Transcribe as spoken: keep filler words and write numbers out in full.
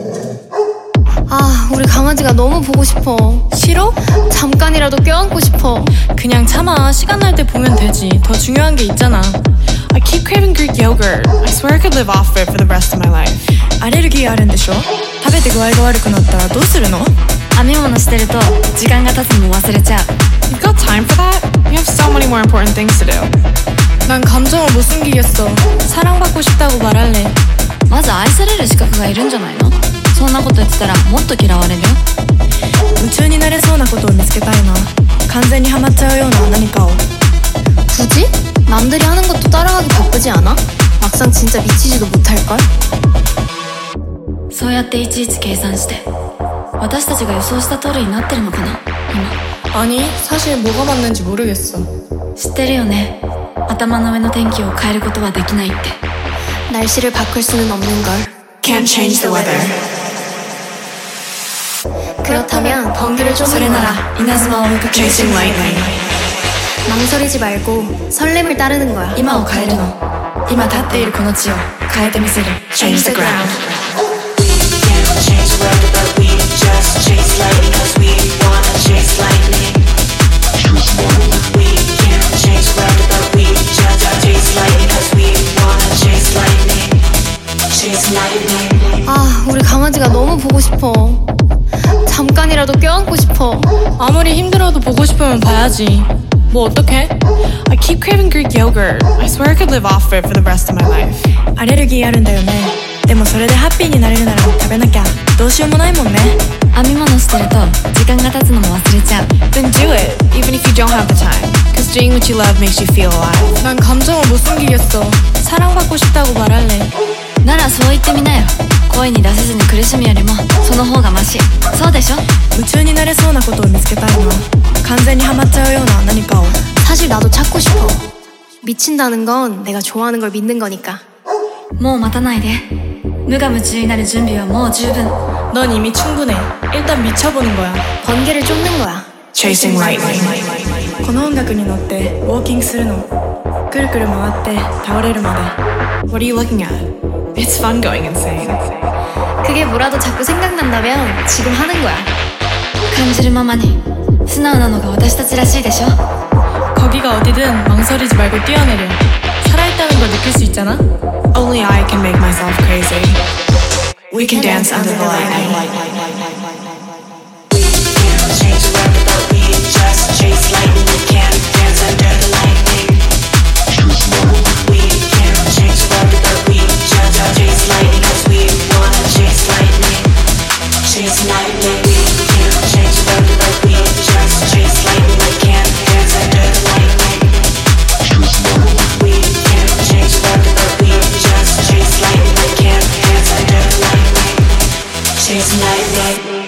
아, 우리 강아지가 너무 보고 싶어. 싫어? 잠깐이라도 껴안고 싶어. 그냥 참아. 시간 날 때 보면 되지. 더 중요한 게 있잖아. I keep craving Greek yogurt. I swear I could live off it for the rest of my life. アレルギーあるんでしょ？食べて具合が悪くなったらどうするの？ 編み物してると時間が経つのも忘れちゃう。 You've got time for that? You have so many more important things to do. 난 감정을 못 숨기겠어. 사랑받고 싶다고 말할래. まず愛される資格がいるんじゃないの？そんなこと言ってたらもっと嫌われるよ。 夢中になれそうなことを見つけたいな。完全にハマっちゃうような何かを。 굳이? 남들이 하는 것도 따라가기 바쁘지 않아? 막상 진짜 미치지도 못할걸? そうやっていちいち計算して私たちが予想した通りになってるのかな今。 아니, 사실 뭐가 맞는지 모르겠어. 知ってるよね。頭の上の天気を変えることはできないって。 날씨를 바꿀 수는 없는 걸. Can't change the weather. 그렇다면 번개를 좀 それなら稲妻を追いかける Chasing lightning. 망설이지 말고 설렘을 따르는 거야. 今を変えるの。今立っているこの地を変えてみせる。 Change the ground. Change the weather, but we just chase lightning, cause we wanna chase lightning. We can't change the weather, but we just chase lightning, cause we wanna chase lightning. Chase lightning. 아, 우리 강아지가 너무 보고 싶어. 잠깐이라도 껴안고 싶어. 아무리 힘들어도 보고 싶으면 봐야지. 뭐 어떡해? I keep craving Greek yogurt. I swear I could live off it for the rest of my life. アレルギーあるんだよね。でもそれでハッピーになれるなら食べなきゃ。どうしようもないもんね。 編み物してると時間が経つのも忘れちゃう。 Then do it, even if you don't have the time. Cause doing what you love makes you feel alive. 난 감정을 못 숨기겠어. 사랑받고 싶다고 말할래. ならそう言ってみなよ。声に出せずに苦しむよりもその方がマシ。そうでしょ？ 夢中になれそうなことを見つけたいな。完全にハマっちゃうような何かを。 사실 나도 찾고 싶어. 미친다는 건 내가 좋아하는 걸 믿는 거니까. もう待たないで。無我夢中になる準備はもう十分。 넌 이미 충분해. 일단 미쳐보는 거야. 번개를 쫓는 거야. Chasing lightning. この音楽に乗ってウォーキングするの。くるくる回って倒れるまで。 What are you looking at? It's fun going insane. 그게 뭐라도 자꾸 생각난다면 지금 하는 거야. 感じるままに素直なのが私たちらしいでしょ。 거기가 어디든 망설이지 말고 뛰어내려. 살아있다는 걸 느낄 수 있잖아. Only I can make myself crazy. We can dance under the lightning. We can't change the weather, but we just chase lightning. We can't dance under the lightning. We can't change the weather, but we just chase lightning, cause we wanna chase lightning. Chase lightning. We can't change the weather, but we just chase lightning. We can't dance under the lightning. We can't change the weather, but we just chase lightning. We can't dance under the lightning. Chase lightning.